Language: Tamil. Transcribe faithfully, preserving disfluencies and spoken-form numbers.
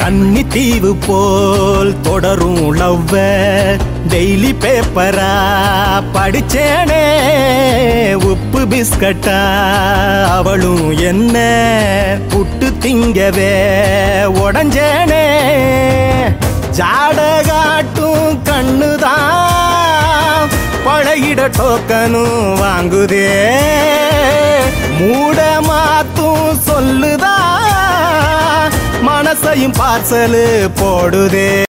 கன்னி தீவு போல் தொடரும் லவ்வ டெய்லி பேப்பரா படிச்சேனே உப்பு பிஸ்கட்டா அவளும் என்ன புட்டு திங்கவே உடஞ்சேனே ஜாடகாட்டும் கண்ணுதான் பழகிட டோக்கனும் வாங்குதே மூட மாத்தும் சொல்லுதா மனசையும் பார்சலு போடுதே.